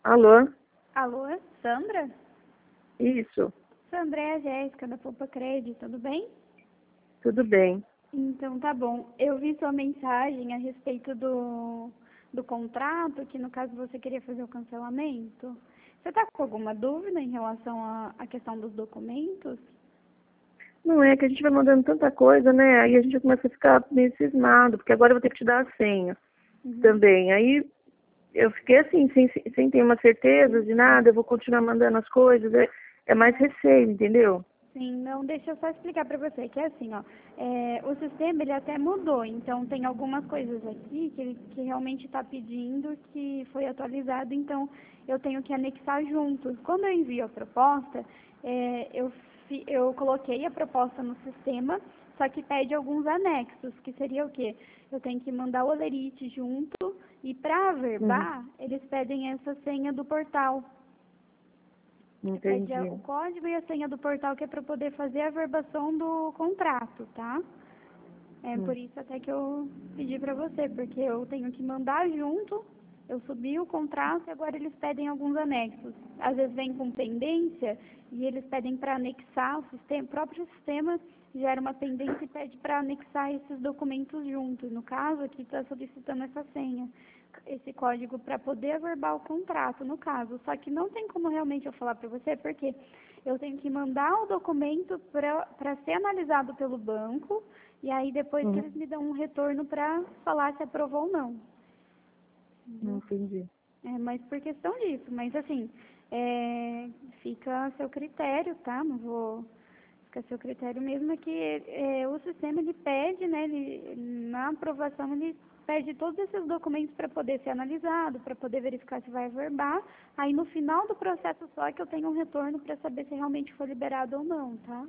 Alô? Alô, Sandra? Isso, Sandra, é a Jéssica da Poupa Cred, tudo bem? tudo bem. Então tá bom. Eu vi sua mensagem a respeito do contrato, que no caso você queria fazer o cancelamento. Você tá com alguma dúvida em relação à questão dos documentos? Não é que a gente vai mandando tanta coisa, né? Aí a gente começa a ficar meio cismado, porque agora eu vou ter que te dar a senha também. Aí eu fiquei assim, sem ter uma certeza de nada, eu vou continuar mandando as coisas. É mais receio, entendeu? Sim, não, deixa eu só explicar para você, que é assim, ó, o sistema ele até mudou, então tem algumas coisas aqui que realmente está pedindo que foi atualizado, então eu tenho que anexar juntos. Quando eu envio a proposta, eu coloquei a proposta no sistema, só que pede alguns anexos, que seria o quê? Eu tenho que mandar o olerite junto e para Uhum. averbar, eles pedem essa senha do portal. Que pede Entendi. o código e a senha do portal, que é para poder fazer a verbação do contrato, tá? É Hum. por isso até que eu pedi para você, porque eu tenho que mandar junto, eu subi o contrato e agora eles pedem alguns anexos. Às vezes vem com pendência e eles pedem para anexar, o próprio sistema gera uma pendência e pede para anexar esses documentos juntos. No caso, aqui está solicitando essa senha, esse código para poder averbar o contrato, no caso. Só que não tem como realmente eu falar para você, porque eu tenho que mandar o documento para ser analisado pelo banco, e aí depois que Uhum. eles me dão um retorno para falar se aprovou ou não. Entendeu? Entendi. Mas por questão disso, mas assim, fica a seu critério, tá? Não vou. Fica a seu critério mesmo, é que o sistema ele pede, né? Na aprovação ele pede todos esses documentos para poder ser analisado, para poder verificar se vai averbar. Aí no final do processo só é que eu tenho um retorno para saber se realmente foi liberado ou não, tá?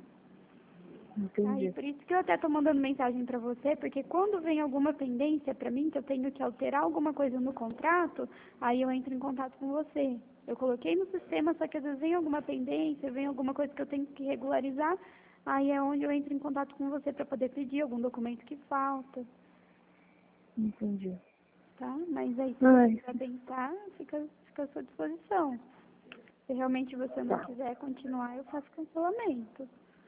Aí Entendi. por isso que eu até estou mandando mensagem para você, porque quando vem alguma pendência para mim, que eu tenho que alterar alguma coisa no contrato, aí eu entro em contato com você. Eu coloquei no sistema, só que às vezes vem alguma pendência, vem alguma coisa que eu tenho que regularizar, aí é onde eu entro em contato com você para poder pedir algum documento que falta, Entendi. tá? Mas aí se você Ai, quiser tentar, fica à sua disposição. Se realmente você não tá. quiser continuar, eu faço cancelamento.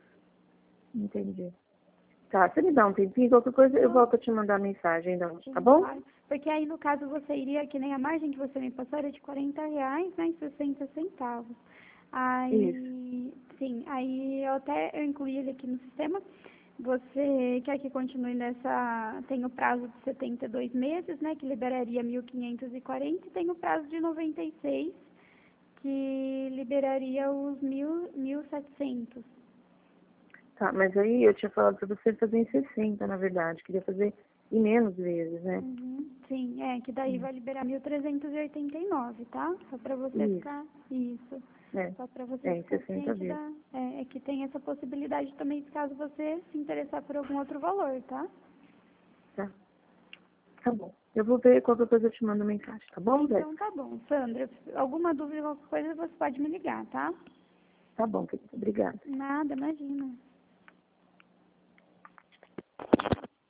Entendi. Tá, você me dá um tempinho, qualquer coisa eu Não, volto a te mandar mensagem, então, tá sim, bom? claro. Porque aí, no caso, você iria, que nem a margem que você me passou era de R$ 40, né, e 60 centavos. Isso. Aí, sim, aí eu incluí ele aqui no sistema. Você quer que continue nessa, tem o prazo de 72 meses, né, que liberaria 1.540, e tem o prazo de 96, que liberaria os 1.700. Tá, mas aí eu tinha falado pra você fazer em 60, na verdade. Queria fazer em menos vezes, né? Uhum, sim, que daí vai liberar 1.389, tá? Só para você Isso. ficar, isso, É, só para você em ficar 60 ciente vezes. é que tem essa possibilidade também, caso você se interessar por algum outro valor, tá? Tá, tá bom. Eu vou ver qualquer coisa eu te mando mensagem, tá bom, Então Jéssica? tá bom, Sandra, alguma dúvida, qualquer coisa, você pode me ligar, tá? Tá bom, querida. Obrigada. Nada, imagina.